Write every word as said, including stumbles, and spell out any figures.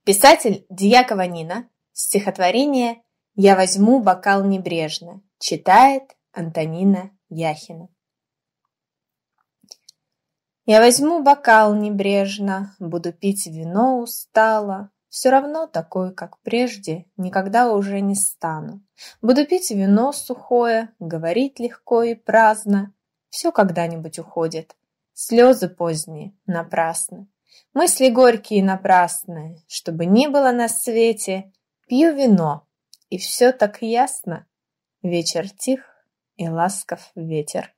Писатель Дьякова Нина. Стихотворение «Я возьму бокал небрежно» читает Антонина Яхина. Я возьму бокал небрежно, буду пить вино устало, все равно такой, как прежде, никогда уже не стану. Буду пить вино сухое, говорить легко и праздно, все когда-нибудь уходит, слезы поздние напрасны. Мысли горькие и напрасные, чтобы не было на свете, пью вино, и все так ясно. Вечер тих, и ласков ветер.